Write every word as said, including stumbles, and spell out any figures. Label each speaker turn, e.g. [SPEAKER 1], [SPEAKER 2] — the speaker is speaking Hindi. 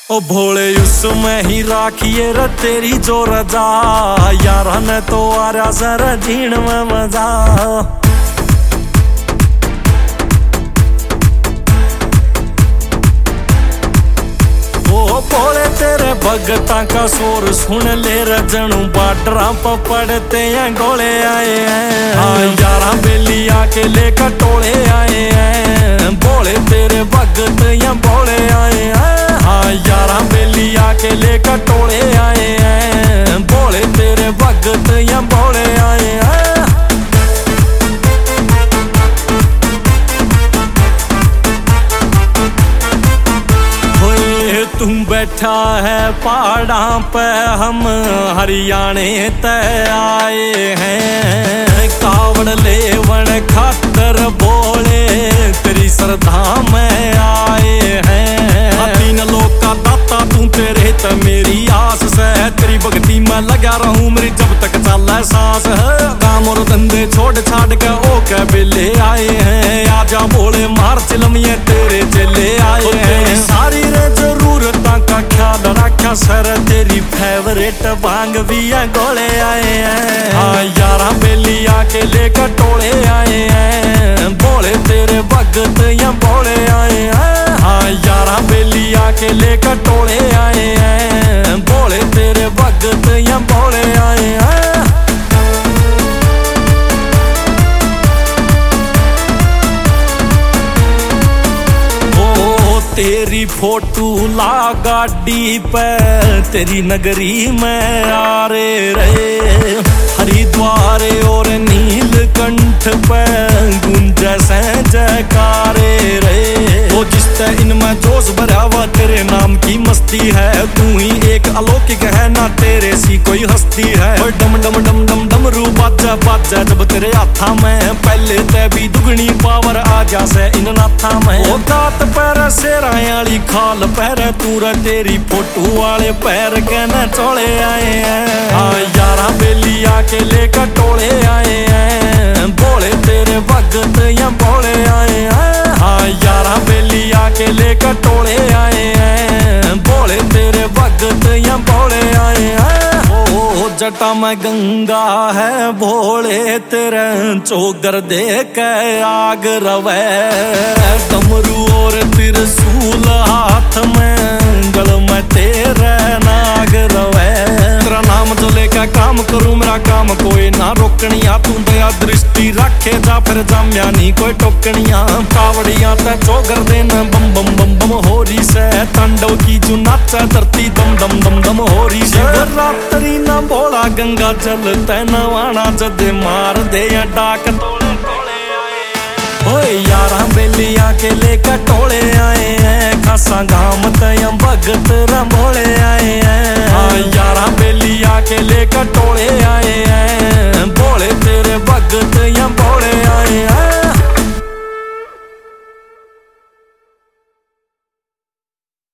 [SPEAKER 1] ओ भोले उसमें ही राखिए रे तेरी जो रजा, यारा ने तो आरा सर जीण में मजा। ओ भोले तेरे भगतां का शोर सुन ले रजनू, बार्डरां पर पड़ते हैं गोले आए हैं। हाँ यारा बेली आके लेकर टोले आए हैं, भोले तेरे भगत या भोले आए हैं। हाँ यारा बेली आके लेकर टोले आए हैं, भोले तेरे भगत या भोले आए हैं। तुम बैठा है पहाड़ा पे, हम हरियाणे ते आए हैं। कावड़ लेवन खातर भोले तेरी श्रद्धा में आए हैं। तीन लोग का दाता तू, तेरे ते मेरी आस से, तेरी भक्ति में लगा रहूं मेरी जब तक चले सांस है। काम और धंधे छोड़ छाड़ के ओके बेले आए हैं, आजा भोले मार चिलमिए तेरे चले आए हैं। सारी रे जरूरतां का ख्याल रखा सर, तेरी फेवरेट भांग भी है गोले आए हैं। हाँ यारा बेली आके लेकर टोले आए हैं, भोले तेरे भगत या भोले आए हैं। हाँ यारा बेली आके लेकर टोले आए हैं, भोले तेरे भगत या भोले आए हैं। तेरी फोटो ला गाड़ी पे, तेरी नगरी में आ रे रे। हरिद्वार और नीलकंठ पे गुंजे से जयकारे रे। वो जिसते इनमें जोश भरा हुआ तेरे नाम की मस्ती है, तू ही एक अलौकिक है ना तेरे सी कोई हस्ती है। और डम डम डम डम डमरू बाजा बाजा जब तेरे हाथा में, पहले ते भी दुगनी पावर आ जा से इन नाथा में। वो दात पैर से वाली खाल पैर तूरा, तेरी फोटो वाले पैर कहना चोले आए हैं। हाँ यारा बेली आके लेकर टोले आए हैं, भोले तेरे भगत या भोले आए हैं। हाँ यारा बेली आके लेकर टोले आए हैं, भोले तेरे भगत या भोले आए हैं। ओ जटा में गंगा है भोले तेरे, चोगर दे के आग रवे। डमरू और त्रिशूल हाथ में, गल में तेरे नाग रवे। तेरा नाम जो लेकर काम करूं मेरा काम कोई ना रोकनिया, तू दया दृष्टि रखे जा फिर जाम्या नहीं कोई टोकनिया। कावड़िया ते चोगर देना बम बम बम बम हो रही से, तांडव की जो नाचा धरती दम दम दम दम हो रही से। रात्रि ना भोला गंगा जल ते नवाना, जदे मार दे या डाक तोले तोले आए। ओए यारा बेली आके लेकर टोले आए।